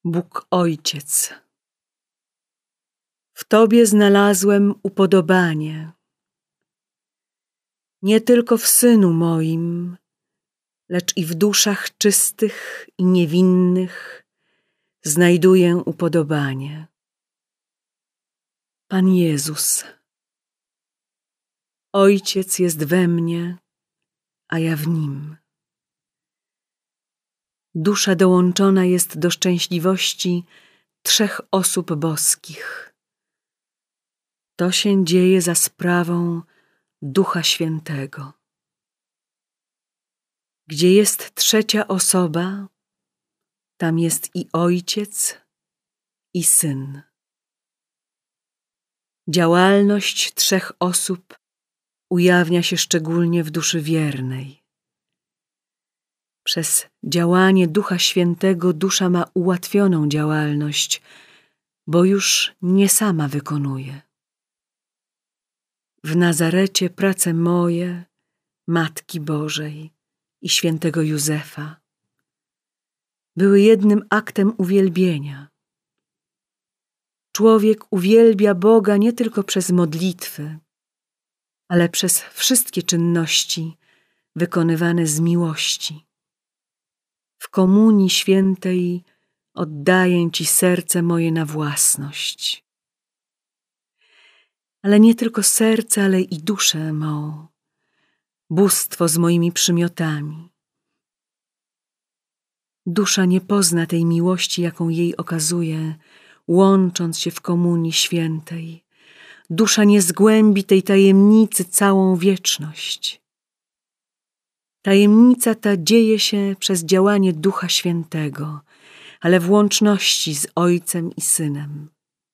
Bóg Ojciec. W Tobie znalazłem upodobanie, nie tylko w Synu moim, lecz i w duszach czystych i niewinnych znajduję upodobanie. Pan Jezus. Ojciec jest we mnie, a ja w Nim. Dusza dołączona jest do szczęśliwości trzech osób boskich. To się dzieje za sprawą Ducha Świętego. Gdzie jest trzecia osoba, tam jest i Ojciec, i Syn. Działalność trzech osób ujawnia się szczególnie w duszy wiernej. Przez działanie Ducha Świętego dusza ma ułatwioną działalność, bo już nie sama wykonuje. W Nazarecie prace moje, Matki Bożej i świętego Józefa były jednym aktem uwielbienia. Człowiek uwielbia Boga nie tylko przez modlitwy, ale przez wszystkie czynności wykonywane z miłości. W Komunii Świętej oddaję Ci serce moje na własność. Ale nie tylko serce, ale i duszę mą, bóstwo z moimi przymiotami. Dusza nie pozna tej miłości, jaką jej okazuje, łącząc się w Komunii Świętej. Dusza nie zgłębi tej tajemnicy całą wieczność. Tajemnica ta dzieje się przez działanie Ducha Świętego, ale w łączności z Ojcem i Synem.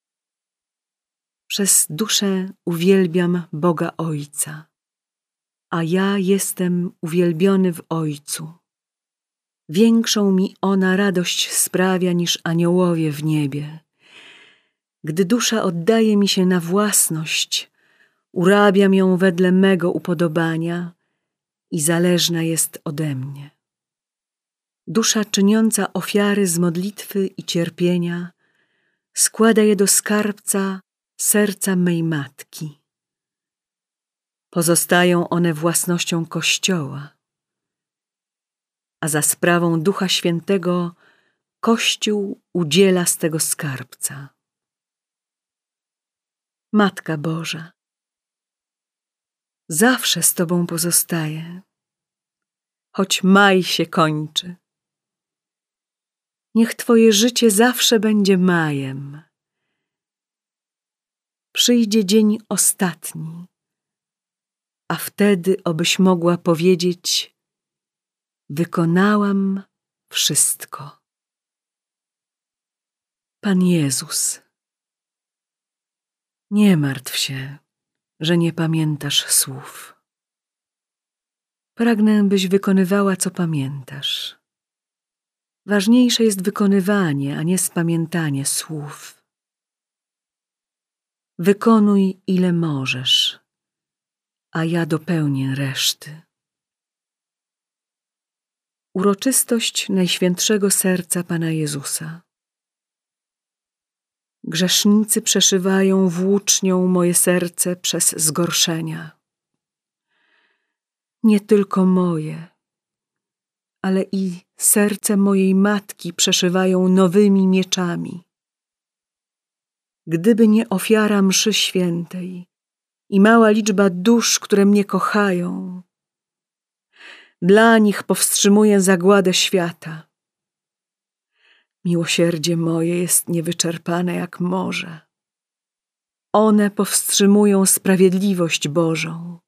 Przez duszę uwielbiam Boga Ojca, a ja jestem uwielbiony w Ojcu. Większą mi ona radość sprawia niż aniołowie w niebie. Gdy dusza oddaje mi się na własność, urabiam ją wedle mego upodobania i zależna jest ode mnie. Dusza czyniąca ofiary z modlitwy i cierpienia składa je do skarbca serca mej Matki. Pozostają one własnością Kościoła, a za sprawą Ducha Świętego Kościół udziela z tego skarbca. Matka Boża, zawsze z Tobą pozostaję, choć maj się kończy. Niech Twoje życie zawsze będzie majem. Przyjdzie dzień ostatni, a wtedy obyś mogła powiedzieć: wykonałam wszystko. Pan Jezus. Nie martw się, że nie pamiętasz słów. Pragnę, byś wykonywała, co pamiętasz. Ważniejsze jest wykonywanie, a nie spamiętanie słów. Wykonuj, ile możesz, a ja dopełnię reszty. Uroczystość Najświętszego Serca Pana Jezusa. Grzesznicy przeszywają włócznią moje serce przez zgorszenia. Nie tylko moje, ale i serce mojej Matki przeszywają nowymi mieczami. Gdyby nie ofiara mszy świętej i mała liczba dusz, które mnie kochają, dla nich powstrzymuję zagładę świata. Miłosierdzie moje jest niewyczerpane jak morze. One powstrzymują sprawiedliwość Bożą.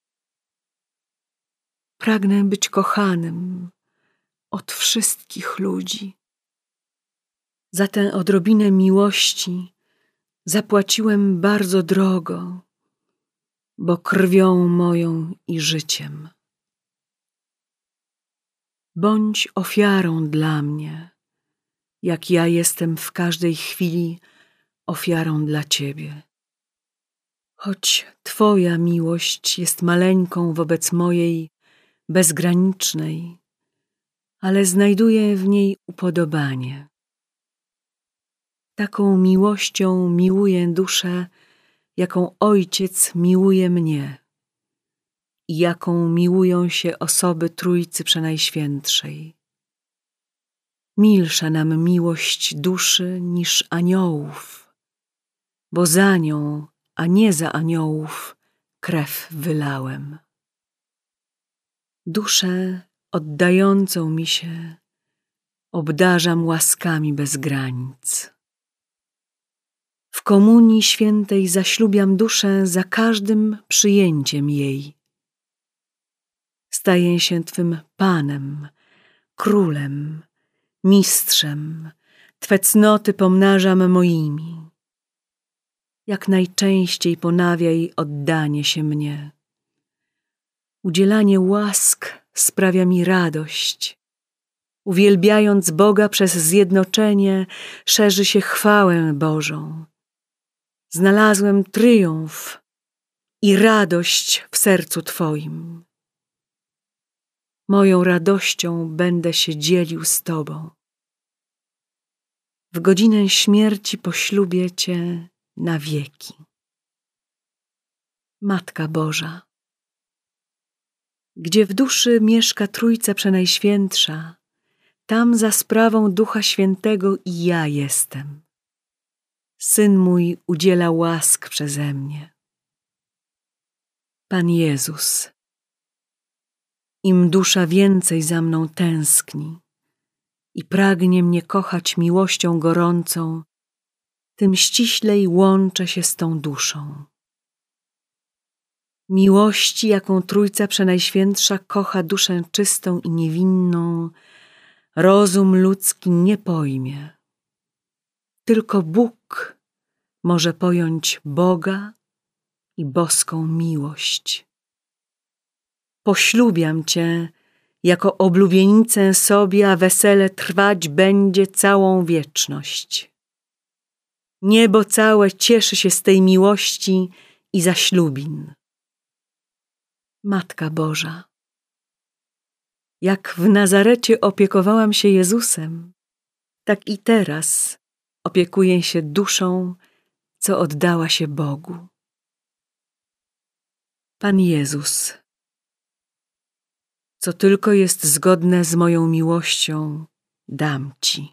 Pragnę być kochanym od wszystkich ludzi. Za tę odrobinę miłości zapłaciłem bardzo drogo, bo krwią moją i życiem. Bądź ofiarą dla mnie, jak ja jestem w każdej chwili ofiarą dla Ciebie. Choć Twoja miłość jest maleńką wobec mojej bezgranicznej, ale znajduję w niej upodobanie. Taką miłością miłuję duszę, jaką Ojciec miłuje mnie i jaką miłują się osoby Trójcy Przenajświętszej. Milsza nam miłość duszy niż aniołów, bo za nią, a nie za aniołów, krew wylałem. Duszę oddającą mi się obdarzam łaskami bez granic. W komunii świętej zaślubiam duszę za każdym przyjęciem jej. Staję się Twym Panem, Królem, Mistrzem, Twe cnoty pomnażam moimi. Jak najczęściej ponawiaj oddanie się mnie. Udzielanie łask sprawia mi radość. Uwielbiając Boga przez zjednoczenie, szerzy się chwałę Bożą. Znalazłem tryumf i radość w sercu Twoim. Moją radością będę się dzielił z Tobą. W godzinę śmierci poślubię Cię na wieki. Matka Boża, gdzie w duszy mieszka Trójca Przenajświętsza, tam za sprawą Ducha Świętego i ja jestem. Syn mój udziela łask przeze mnie. Pan Jezus, im dusza więcej za mną tęskni i pragnie mnie kochać miłością gorącą, tym ściślej łączę się z tą duszą. Miłości, jaką Trójca Przenajświętsza kocha duszę czystą i niewinną, rozum ludzki nie pojmie. Tylko Bóg może pojąć Boga i boską miłość. Poślubiam Cię jako oblubienicę sobie, a wesele trwać będzie całą wieczność. Niebo całe cieszy się z tej miłości i zaślubin. Matka Boża, jak w Nazarecie opiekowałam się Jezusem, tak i teraz opiekuję się duszą, co oddała się Bogu. Pan Jezus, co tylko jest zgodne z moją miłością, dam Ci.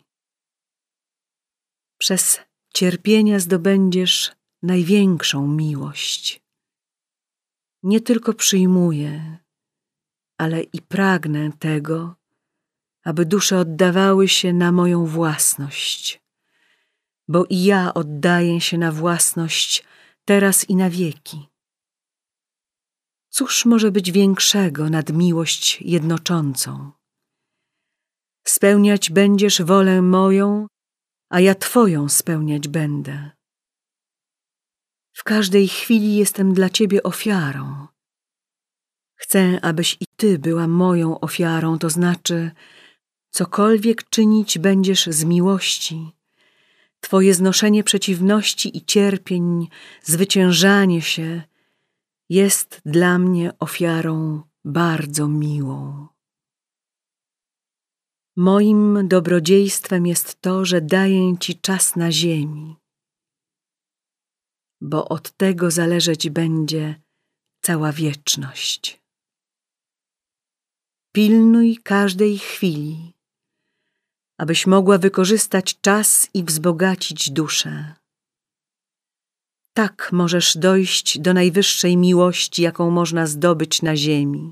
Przez cierpienia zdobędziesz największą miłość. Nie tylko przyjmuję, ale i pragnę tego, aby dusze oddawały się na moją własność, bo i ja oddaję się na własność teraz i na wieki. Cóż może być większego nad miłość jednoczącą? Spełniać będziesz wolę moją, a ja Twoją spełniać będę. W każdej chwili jestem dla Ciebie ofiarą. Chcę, abyś i Ty była moją ofiarą, to znaczy, cokolwiek czynić będziesz z miłości, Twoje znoszenie przeciwności i cierpień, zwyciężanie się jest dla mnie ofiarą bardzo miłą. Moim dobrodziejstwem jest to, że daję Ci czas na ziemi, bo od tego zależeć będzie cała wieczność. Pilnuj każdej chwili, abyś mogła wykorzystać czas i wzbogacić duszę. Tak możesz dojść do najwyższej miłości, jaką można zdobyć na ziemi.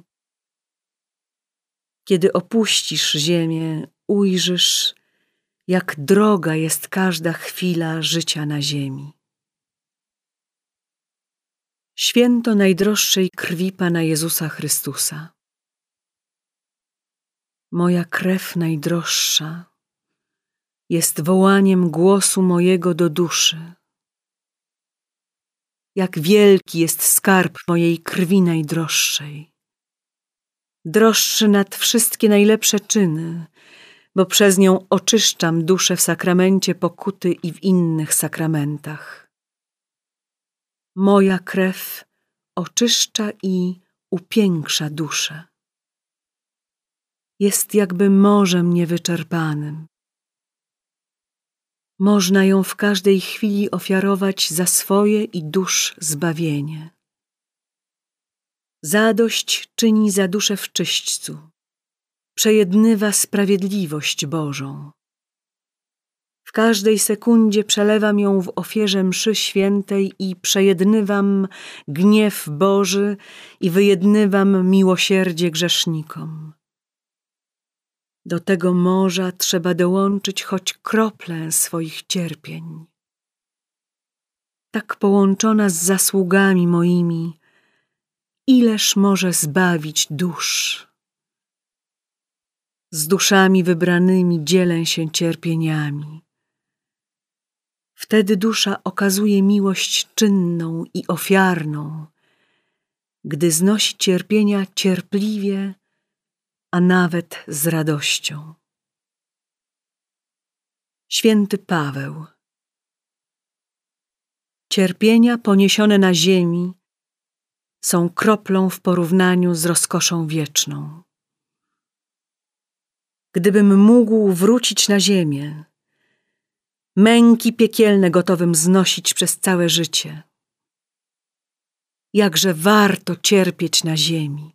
Kiedy opuścisz ziemię, ujrzysz, jak droga jest każda chwila życia na ziemi. Święto najdroższej krwi Pana Jezusa Chrystusa. Moja krew najdroższa jest wołaniem głosu mojego do duszy. Jak wielki jest skarb mojej krwi najdroższej. Droższy nad wszystkie najlepsze czyny, bo przez nią oczyszczam duszę w sakramencie pokuty i w innych sakramentach. Moja krew oczyszcza i upiększa duszę. Jest jakby morzem niewyczerpanym. Można ją w każdej chwili ofiarować za swoje i dusz zbawienie. Zadość czyni za duszę w czyśćcu, przejednywa sprawiedliwość Bożą. W każdej sekundzie przelewam ją w ofierze mszy świętej i przejednywam gniew Boży i wyjednywam miłosierdzie grzesznikom. Do tego morza trzeba dołączyć choć kroplę swoich cierpień. Tak połączona z zasługami moimi, ileż może zbawić dusz. Z duszami wybranymi dzielę się cierpieniami. Wtedy dusza okazuje miłość czynną i ofiarną, gdy znosi cierpienia cierpliwie, a nawet z radością. Święty Paweł. Cierpienia poniesione na ziemi są kroplą w porównaniu z rozkoszą wieczną. Gdybym mógł wrócić na ziemię, męki piekielne gotowym znosić przez całe życie. Jakże warto cierpieć na ziemi.